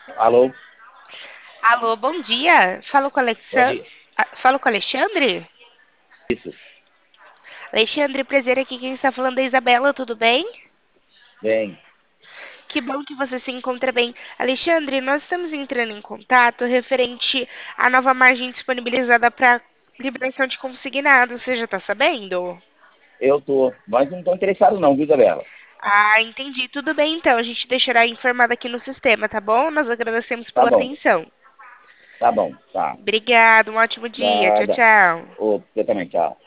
Alô? Alô, bom dia. Bom dia. Falo com o Alexandre? Isso. Alexandre, prazer aqui. Quem está falando é a Isabela, tudo bem? Bem, Que bom que você se encontra bem. Alexandre, nós estamos entrando em contato referente à nova margem disponibilizada para liberação de consignado. Você já está sabendo? eu tô. Mas não tô interessado não, viu, Isabela? Ah, entendi. Tudo bem, então. A gente deixará informado aqui no sistema, tá bom? Nós agradecemos Tá pela bom. atenção. Tá bom. Tá. Obrigada, um ótimo dia. Tchau, Nada. tchau. Ô, você também, tchau.